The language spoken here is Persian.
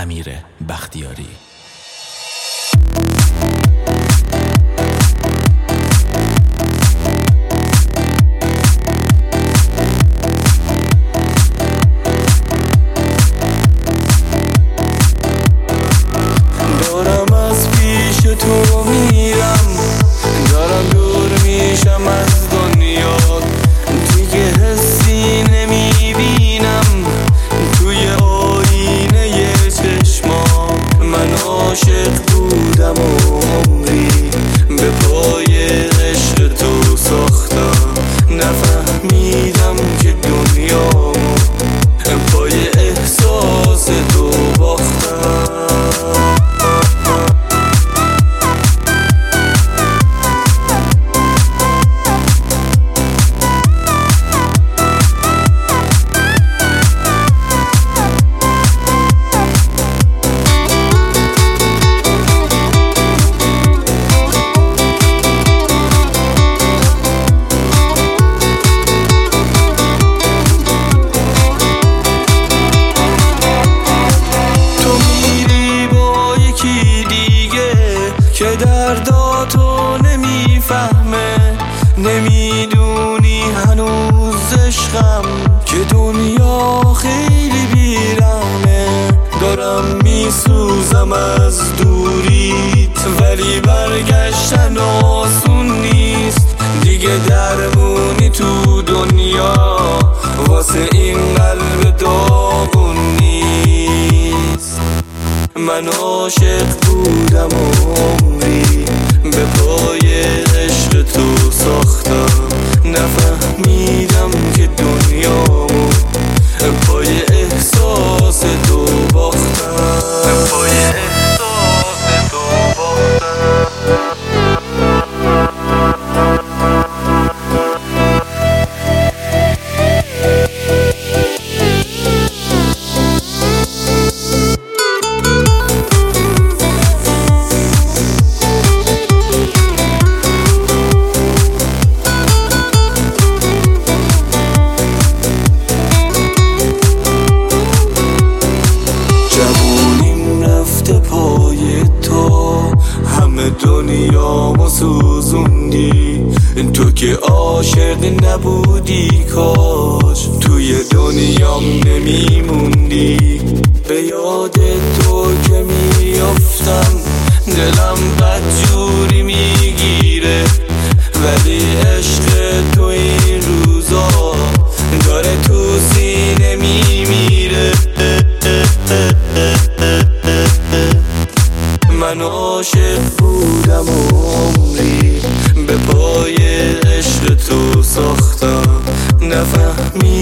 امیر بختیاری. دارم از پیش تو میرم، دارم دور میشم از دنیا، دیگه حسی نمیبینم توی آینه چشمام. من عاشق بودم و عمری به پای عشق تو ساختم، نفهمیدم که دنیامو پای احساس تو باختم. که درداتو نمیفهمه، نمیدونی هنوز عشقم که دنیا خیلی بیرحمه. دارم میسوزم از دوریت ولی برگشتن آسون نیست، دیگه درمونی تو دنیا واسه این قلب داغون نیست. من عاشق بودم و عمری به پای عشق تو ساختم، نفهمیدم که دنیامو پای احساس تو باختم، پای احساس تو باختم. دنیامو سوزوندی، تو که عاشق نبودی کاش توی دنیام نمیموندی. به یاد تو که میافتم دلم بدجوری میگیره، ولی عشق تو این روزا داره تو سینه میمیره. من عاشق بودم و عمری به پای عشق تو ساختم، نفهمی